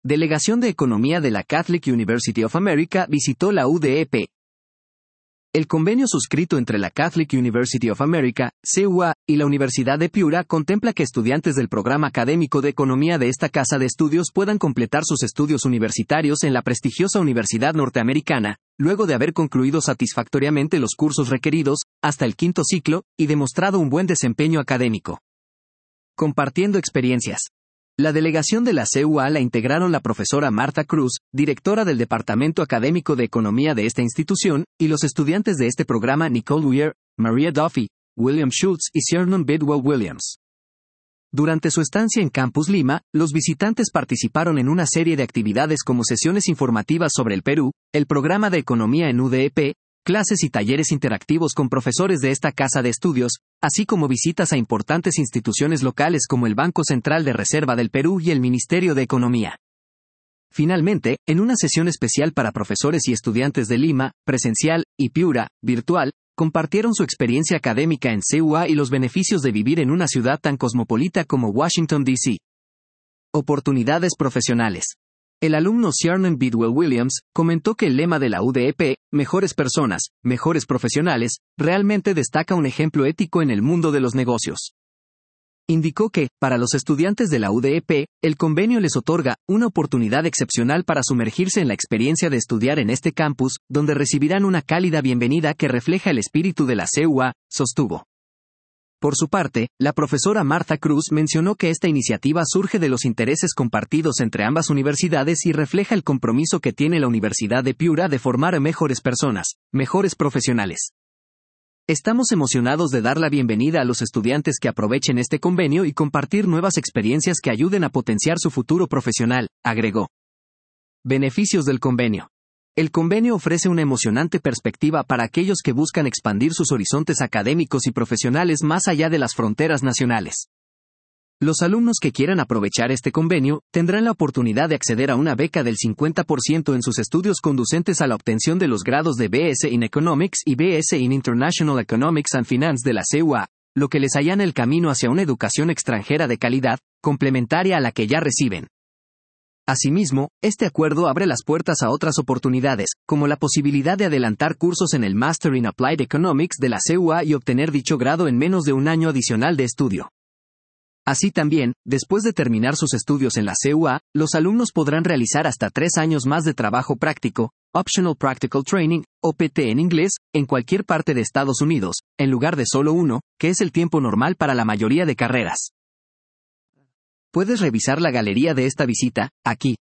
Delegación de Economía de la Catholic University of America visitó la UDEP. El convenio suscrito entre la Catholic University of America, CUA, y la Universidad de Piura contempla que estudiantes del programa académico de economía de esta casa de estudios puedan completar sus estudios universitarios en la prestigiosa Universidad Norteamericana, luego de haber concluido satisfactoriamente los cursos requeridos, hasta el 5º ciclo, y demostrado un buen desempeño académico. Compartiendo experiencias. La delegación de la CUA la integraron la profesora Martha Cruz, directora del Departamento Académico de Economía de esta institución, y los estudiantes de este programa Nicole Weir, Maria Duffy, William Schultz y Siernan Bidwell Williams. Durante su estancia en Campus Lima, los visitantes participaron en una serie de actividades como sesiones informativas sobre el Perú, el programa de economía en UDEP, clases y talleres interactivos con profesores de esta casa de estudios, así como visitas a importantes instituciones locales como el Banco Central de Reserva del Perú y el Ministerio de Economía. Finalmente, en una sesión especial para profesores y estudiantes de Lima, presencial, y Piura, virtual, compartieron su experiencia académica en CUA y los beneficios de vivir en una ciudad tan cosmopolita como Washington, D.C. Oportunidades profesionales. El alumno Siernan Bidwell Williams comentó que el lema de la UDEP, mejores personas, mejores profesionales, realmente destaca un ejemplo ético en el mundo de los negocios. Indicó que, para los estudiantes de la UDEP, el convenio les otorga una oportunidad excepcional para sumergirse en la experiencia de estudiar en este campus, donde recibirán una cálida bienvenida que refleja el espíritu de la CUA, sostuvo. Por su parte, la profesora Martha Cruz mencionó que esta iniciativa surge de los intereses compartidos entre ambas universidades y refleja el compromiso que tiene la Universidad de Piura de formar a mejores personas, mejores profesionales. Estamos emocionados de dar la bienvenida a los estudiantes que aprovechen este convenio y compartir nuevas experiencias que ayuden a potenciar su futuro profesional, agregó. Beneficios del convenio. El convenio ofrece una emocionante perspectiva para aquellos que buscan expandir sus horizontes académicos y profesionales más allá de las fronteras nacionales. Los alumnos que quieran aprovechar este convenio tendrán la oportunidad de acceder a una beca del 50% en sus estudios conducentes a la obtención de los grados de BS in Economics y BS in International Economics and Finance de la CUA, lo que les allana el camino hacia una educación extranjera de calidad, complementaria a la que ya reciben. Asimismo, este acuerdo abre las puertas a otras oportunidades, como la posibilidad de adelantar cursos en el Master in Applied Economics de la CUA y obtener dicho grado en menos de un año adicional de estudio. Así también, después de terminar sus estudios en la CUA, los alumnos podrán realizar hasta 3 años más de trabajo práctico, Optional Practical Training, OPT en inglés, en cualquier parte de Estados Unidos, en lugar de solo 1, que es el tiempo normal para la mayoría de carreras. Puedes revisar la galería de esta visita, aquí.